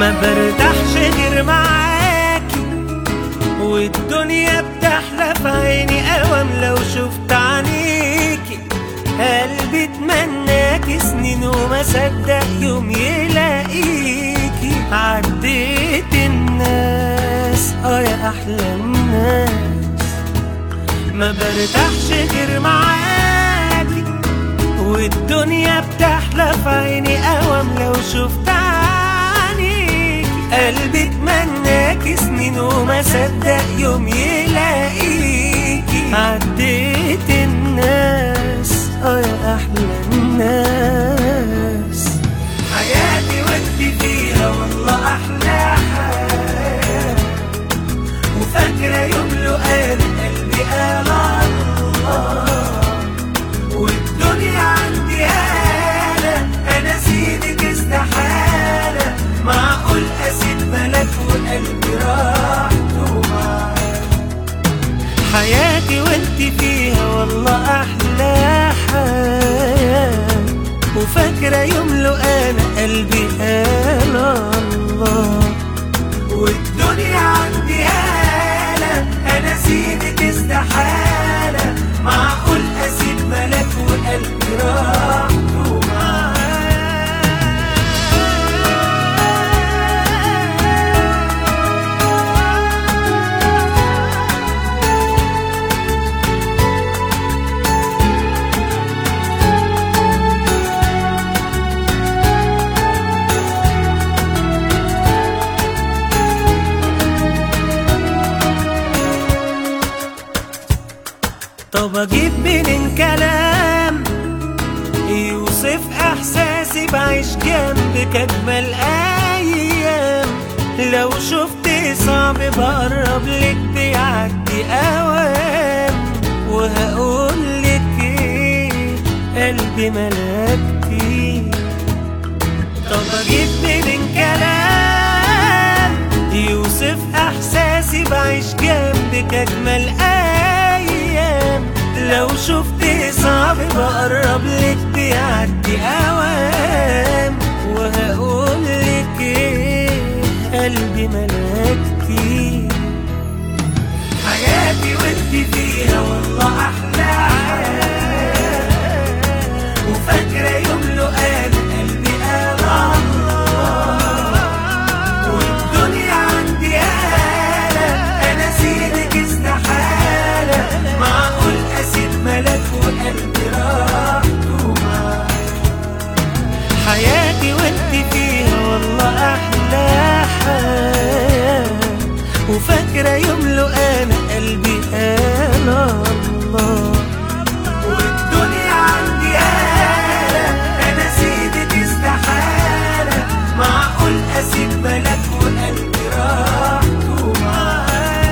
ما برتاحش غير معاكي، والدنيا بتحلى في عيني اوام لو شفت عينيكي. قلبي اتمناكي سنين وما صدق يوم يلاقيكي. عديت الناس يا احلى الناس، ما برتاحش غير معاكي، والدنيا بتحلى في عيني اوام لو شفت عينيكي. قلبي اتمناكي سنين وما صدق يوم يلاقيكي. عديت الناس يا احلى الناس. حياتي وانت فيها والله احلى حياة، وفاكرة يوم لو قال قلبي قال الله. والدنيا عندي هالة، انا سيدك استحالة. معقول اسيب ملك وقلبي راحته معاك. حياتي وانت فيها والله احلى حياة، وفاكرة يوم لو انا قلبي قال الله. والدنيا عندي هالة، انا سيدك استحالة. معقول اسيب ملك وقلبي راحته معاك. طب اجيب منين كلام يوصف احساسي بعيش جنبك اجمل ايام؟ لو شفت صعب بقرب لك بيعدي اوام. وهقولك ايه قلبي ملكتي. طب اجيب منين كلام يوصف احساسي بعيش جنبك اجمل ايام؟ لو شفت صعب بقرب لك بيعدي اوام. وهقولك ايه قلبي ملكتي. حياتي وانت فيها والله احلى حياة، وفاكرة يوم لو قال قلبي قال الله. والدنيا عندي هالة، انا سيدك استحالة. معقول اسيب ملك وقلبي راحته معاك. حياتي وانت فيها والله احلى حياة، وفاكرة يوم لو انا قلبي قال الله. والدنيا عندي هالة، انا سيدك استحالة. معقول اسيب ملك وقلبي راحته معاك.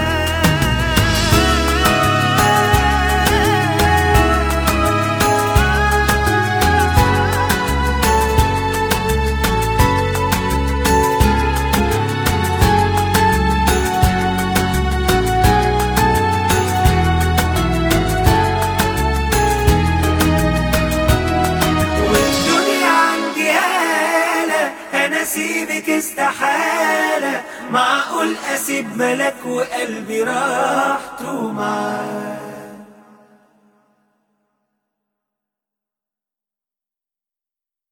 اسيبك استحالة. معقول اسيب ملك وقلبي راحته معاك.